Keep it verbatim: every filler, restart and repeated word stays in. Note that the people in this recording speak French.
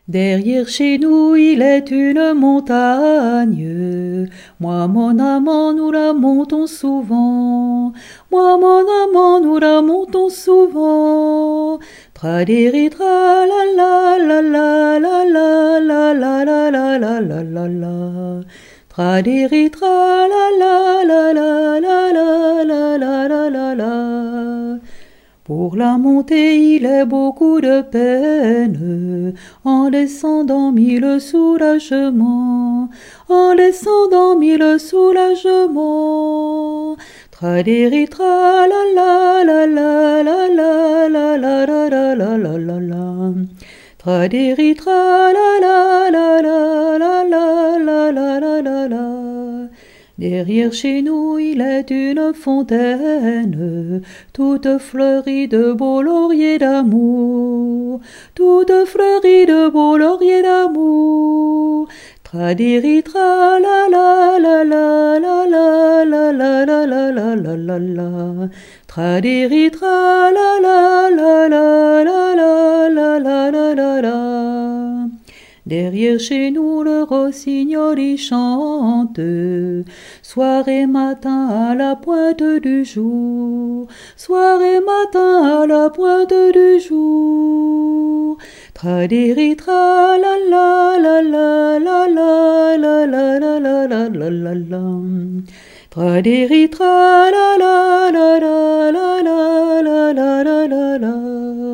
Derrière chez nous, il est une montagne. Moi, mon amant, nous la montons souvent. Moi, mon amant, nous la montons souvent. Tradiri tra la la la la la la la la la la la la la la. Tradiri tra la la la la la la la la la la la. Pour la montée, il est beaucoup de peine, en descendant mille soulagements, en descendant mille soulagements. Traderi tra la la la la la la la la la la la la la la. Traderi tra la la la la la la la la la la la. Derrière chez nous, il est une fontaine, toute fleurie de beaux lauriers d'amour, toute fleurie de beaux lauriers d'amour. Tradiri tra la la la la la la la la la la la la la la. Tradiri tra la la la la la la la la la la la. Derrière chez nous, le rossignol y chante, soir et matin à la pointe du jour, soir et matin à la pointe du jour. Tradiri tra la la la la la la la la la la la la la la. Tradiri tra la la la la la la la la la la.